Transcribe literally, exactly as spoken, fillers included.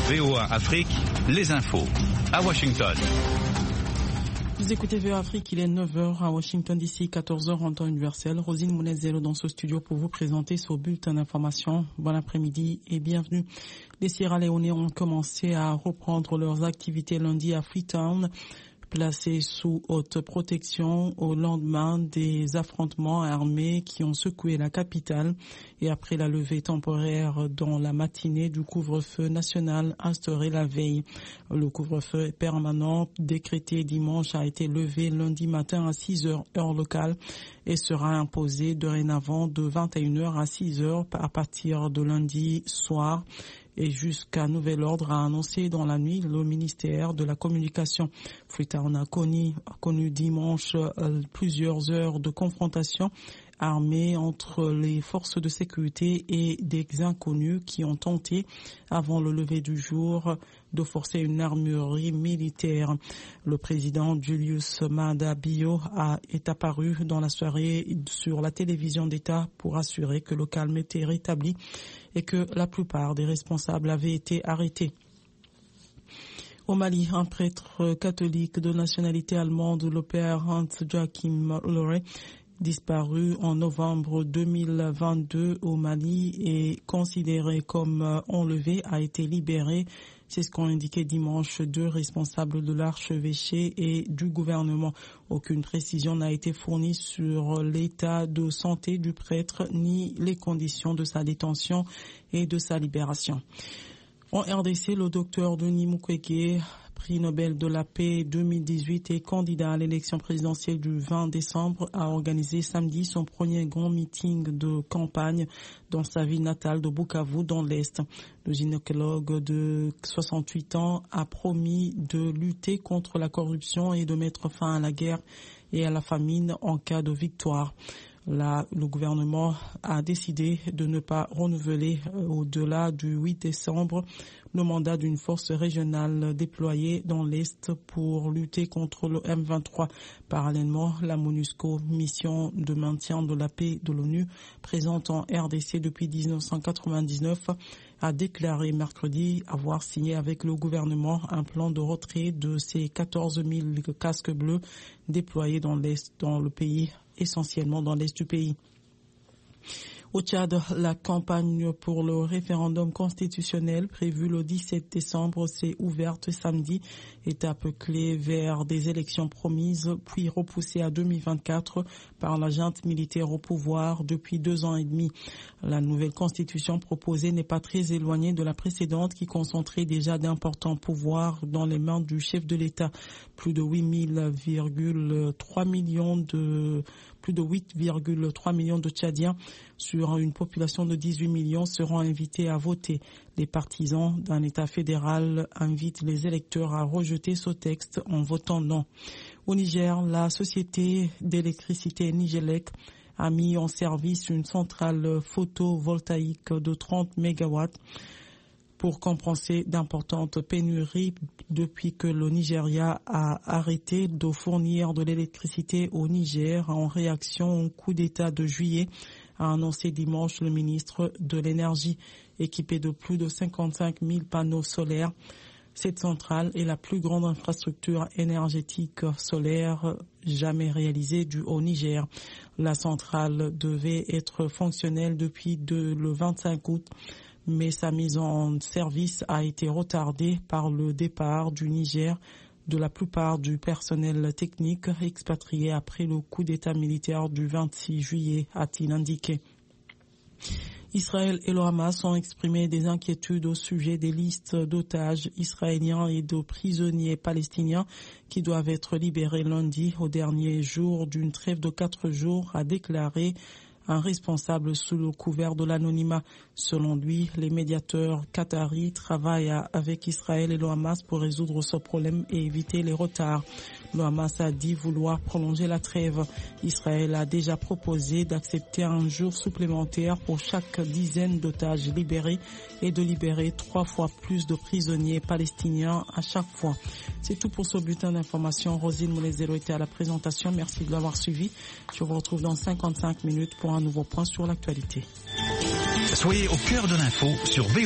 V O A Afrique, les infos. À Washington. Vous écoutez V O A Afrique, il est neuf heures à Washington, d'ici quatorze heures en temps universel. Rosine Mounezelo dans ce studio pour vous présenter ce bulletin d'information. Bon après-midi et bienvenue. Les Sierra Leone ont commencé à reprendre leurs activités lundi à Freetown, placés sous haute protection au lendemain des affrontements armés qui ont secoué la capitale et après la levée temporaire dans la matinée du couvre-feu national instauré la veille. Le couvre-feu permanent décrété dimanche a été levé lundi matin à six heures heure locale et sera imposé dorénavant de vingt et une heures à six heures à partir de lundi soir. Et jusqu'à nouvel ordre a annoncé dans la nuit le ministère de la Communication. Freetown a connu, a connu dimanche euh, plusieurs heures de confrontation armée entre les forces de sécurité et des inconnus qui ont tenté, avant le lever du jour, de forcer une armurerie militaire. Le président Julius Maada Bio a, est apparu dans la soirée sur la télévision d'État pour assurer que le calme était rétabli et que la plupart des responsables avaient été arrêtés. Au Mali, un prêtre catholique de nationalité allemande, le père Hans-Joachim Loret, disparu en novembre deux mille vingt-deux au Mali et considéré comme enlevé, a été libéré. C'est ce qu'ont indiqué dimanche deux responsables de l'archevêché et du gouvernement. Aucune précision n'a été fournie sur l'état de santé du prêtre ni les conditions de sa détention et de sa libération. En R D C, le docteur Denis Mukwege, prix Nobel de la paix deux mille dix-huit et candidat à l'élection présidentielle du vingt décembre, a organisé samedi son premier grand meeting de campagne dans sa ville natale de Bukavu, dans l'Est. Le gynécologue de soixante-huit ans a promis de lutter contre la corruption et de mettre fin à la guerre et à la famine en cas de victoire. Là, le gouvernement a décidé de ne pas renouveler euh, au-delà du huit décembre le mandat d'une force régionale déployée dans l'Est pour lutter contre le M vingt-trois. Parallèlement, la MONUSCO, mission de maintien de la paix de l'ONU, présente en R D C depuis dix-neuf cent quatre-vingt-dix-neuf, a déclaré mercredi avoir signé avec le gouvernement un plan de retrait de ces quatorze mille casques bleus déployés dans l'Est, dans le pays, essentiellement dans l'Est du pays. Au Tchad, la campagne pour le référendum constitutionnel prévu le dix-sept décembre s'est ouverte samedi, étape clé vers des élections promises puis repoussées à deux mille vingt-quatre par la junte militaire au pouvoir depuis deux ans et demi. La nouvelle constitution proposée n'est pas très éloignée de la précédente qui concentrait déjà d'importants pouvoirs dans les mains du chef de l'État. Plus de huit virgule trois millions de plus de huit virgule trois millions de Tchadiens sur une population de dix-huit millions seront invités à voter. Les partisans d'un État fédéral invitent les électeurs à rejeter ce texte en votant non. Au Niger, la société d'électricité Nigélec a mis en service une centrale photovoltaïque de trente mégawatts pour compenser d'importantes pénuries depuis que le Nigeria a arrêté de fournir de l'électricité au Niger en réaction au coup d'État de juillet, a annoncé dimanche le ministre de l'Énergie. Équipée de plus de cinquante-cinq mille panneaux solaires, cette centrale est la plus grande infrastructure énergétique solaire jamais réalisée du au Niger. La centrale devait être fonctionnelle depuis de, le vingt-cinq août, mais sa mise en service a été retardée par le départ du Niger de la plupart du personnel technique expatrié après le coup d'État militaire du vingt-six juillet, a-t-il indiqué. Israël et le Hamas ont exprimé des inquiétudes au sujet des listes d'otages israéliens et de prisonniers palestiniens qui doivent être libérés lundi, au dernier jour d'une trêve de quatre jours, a déclaré un responsable sous le couvert de l'anonymat. Selon lui, les médiateurs qataris travaillent avec Israël et le Hamas pour résoudre ce problème et éviter les retards. Le Hamas a dit vouloir prolonger la trêve. Israël a déjà proposé d'accepter un jour supplémentaire pour chaque dizaine d'otages libérés et de libérer trois fois plus de prisonniers palestiniens à chaque fois. C'est tout pour ce bulletin d'information. Rosine Moulezero était à la présentation. Merci de l'avoir suivi. Je vous retrouve dans cinquante-cinq minutes pour un nouveau point sur l'actualité. Soyez au cœur de l'info sur V O A.